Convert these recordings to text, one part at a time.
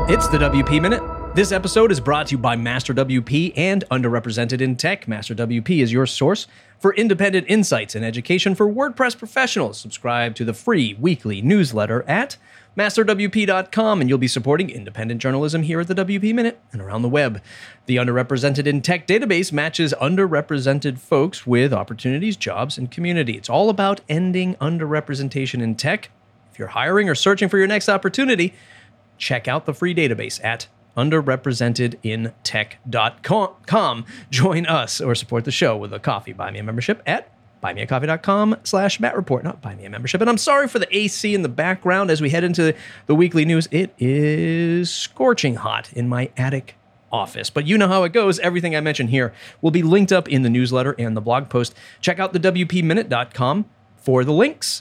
It's the WP Minute. This episode is brought to you by Master WP and Underrepresented in Tech. Master WP is your source for independent insights and education for WordPress professionals. Subscribe to the free weekly newsletter at masterwp.com, and you'll be supporting independent journalism here at the WP Minute and around the web. The Underrepresented in Tech database matches underrepresented folks with opportunities, jobs, and community. It's all about ending underrepresentation in tech. If you're hiring or searching for your next opportunity, check out the free database at underrepresentedintech.com. Join us or support the show with a coffee. Buy me a membership at buymeacoffee.com/MattReport. Not buy me a membership. And I'm sorry for the AC in the background as we head into the weekly news. It is scorching hot in my attic office. But you know how it goes. Everything I mention here will be linked up in the newsletter and the blog post. Check out the WPminute.com for the links.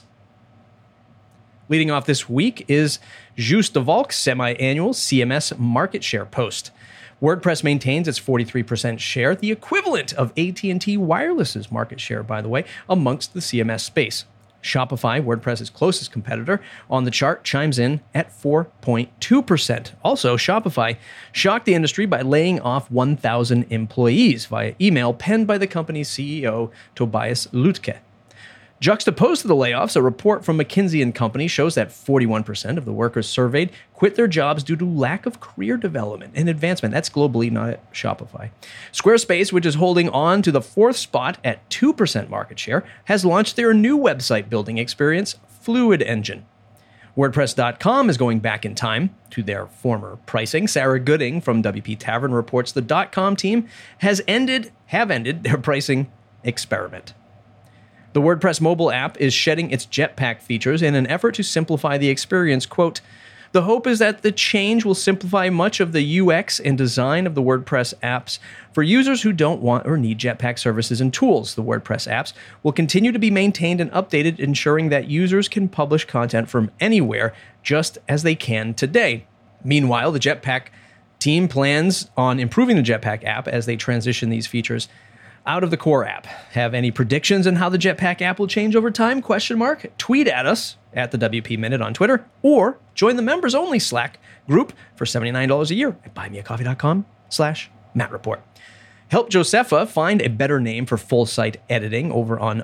Leading off this week is Joost de Valk's semi-annual CMS market share post. WordPress maintains its 43% share, the equivalent of AT&T Wireless's market share, by the way, amongst the CMS space. Shopify, WordPress's closest competitor on the chart, chimes in at 4.2%. Also, Shopify shocked the industry by laying off 1,000 employees via email penned by the company's CEO, Tobias Lütke. Juxtaposed to the layoffs, a report from McKinsey & Company shows that 41% of the workers surveyed quit their jobs due to lack of career development and advancement. That's globally, not at Shopify. Squarespace, which is holding on to the fourth spot at 2% market share, has launched their new website building experience, Fluid Engine. WordPress.com is going back in time to their former pricing. Sarah Gooding from WP Tavern reports the .com team have ended their pricing experiment. The WordPress mobile app is shedding its Jetpack features in an effort to simplify the experience. Quote, "The hope is that the change will simplify much of the UX and design of the WordPress apps for users who don't want or need Jetpack services and tools. The WordPress apps will continue to be maintained and updated, ensuring that users can publish content from anywhere just as they can today." Meanwhile, the Jetpack team plans on improving the Jetpack app as they transition these features out of the core app. Have any predictions on how the Jetpack app will change over time? ? Tweet at us at the WP Minute on Twitter, or join the members-only Slack group for $79 a year at buymeacoffee.com/MattReport. Help Josepha find a better name for full site editing over on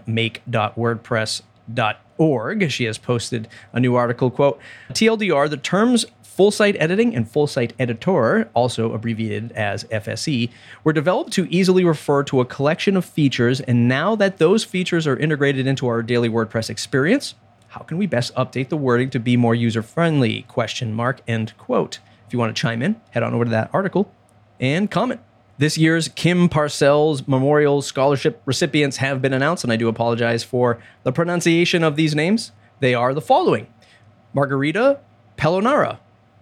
make.wordpress.org. She has posted a new article, quote, "TLDR, the terms full site editing and full site editor, also abbreviated as FSE, were developed to easily refer to a collection of features, and now that those features are integrated into our daily WordPress experience, how can we best update the wording to be more user-friendly? ? End quote. If you want to chime in, head on over to that article and comment. This year's Kim Parcells Memorial Scholarship recipients have been announced, and I do apologize for the pronunciation of these names. They are the following: Margarita Pelonara,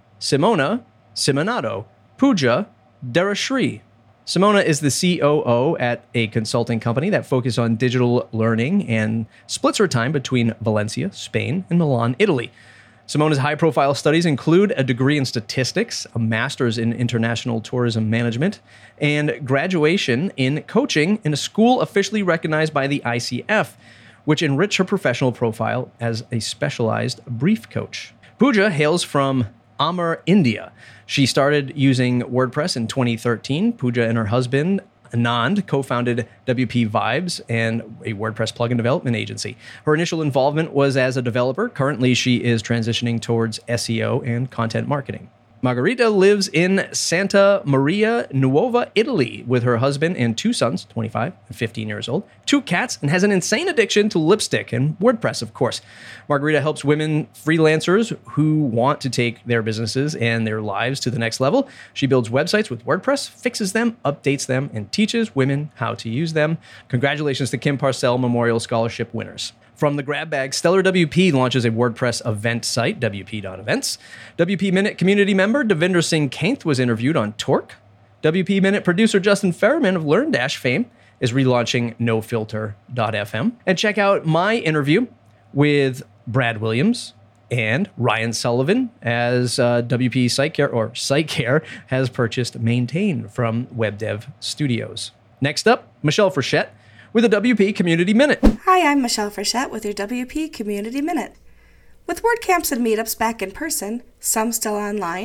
Simona Simonato, Pooja Darashri. Simona is the COO at a consulting company that focuses on digital learning and splits her time between Valencia, Spain, and Milan, Italy. Simona's high-profile studies include a degree in statistics, a master's in international tourism management, and graduation in coaching in a school officially recognized by the ICF, which enriched her professional profile as a specialized brief coach. Pooja hails from Amar, India. She started using WordPress in 2013. Pooja and her husband, Anand, co-founded WP Vibes and a WordPress plugin development agency. Her initial involvement was as a developer. Currently, she is transitioning towards SEO and content marketing. Margarita lives in Santa Maria Nuova, Italy, with her husband and two sons, 25 and 15 years old, two cats, and has an insane addiction to lipstick and WordPress, of course. Margarita helps women freelancers who want to take their businesses and their lives to the next level. She builds websites with WordPress, fixes them, updates them, and teaches women how to use them. Congratulations to Kim Parcell Memorial Scholarship winners. From the grab bag, Stellar WP launches a WordPress event site, wp.events. WP Minute community member Devinder Singh Kainth was interviewed on Torque. WP Minute producer Justin Ferriman of LearnDash fame is relaunching NoFilter.fm. And check out my interview with Brad Williams and Ryan Sullivan as WP SiteCare has purchased Maintain from WebDev Studios. Next up, Michelle Frechette with a WP Community Minute. Hi, I'm Michelle Frechette with your WP Community Minute. With WordCamps and meetups back in person, some still online,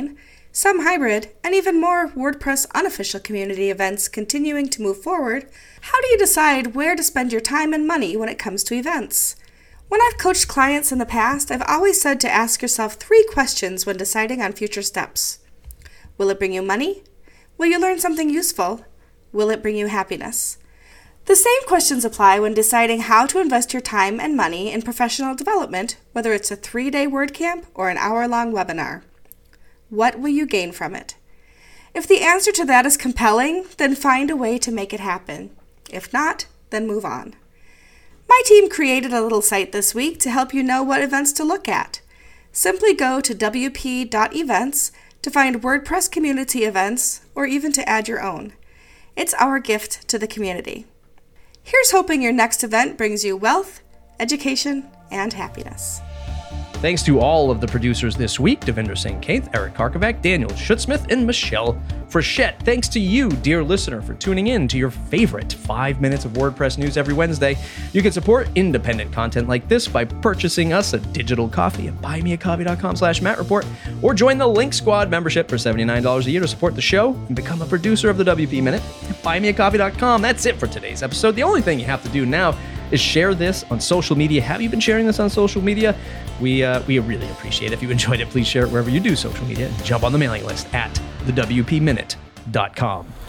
some hybrid, and even more WordPress unofficial community events continuing to move forward, how do you decide where to spend your time and money when it comes to events? When I've coached clients in the past, I've always said to ask yourself 3 questions when deciding on future steps. Will it bring you money? Will you learn something useful? Will it bring you happiness? The same questions apply when deciding how to invest your time and money in professional development, whether it's a 3-day WordCamp or an hour-long webinar. What will you gain from it? If the answer to that is compelling, then find a way to make it happen. If not, then move on. My team created a little site this week to help you know what events to look at. Simply go to wp.events to find WordPress community events or even to add your own. It's our gift to the community. Here's hoping your next event brings you wealth, education, and happiness. Thanks to all of the producers this week, Devinder Singh Kaith, Eric Karkovac, Daniel Schutzsmith, and Michelle Frechette. Thanks to you, dear listener, for tuning in to your favorite 5 minutes of WordPress news every Wednesday. You can support independent content like this by purchasing us a digital coffee at buymeacoffee.com/MattReport, or join the Link Squad membership for $79 a year to support the show and become a producer of the WP Minute at buymeacoffee.com. That's it for today's episode. The only thing you have to do now is share this on social media. Have you been sharing this on social media? We really appreciate it. If you enjoyed it, please share it wherever you do social media. And jump on the mailing list at thewpminute.com.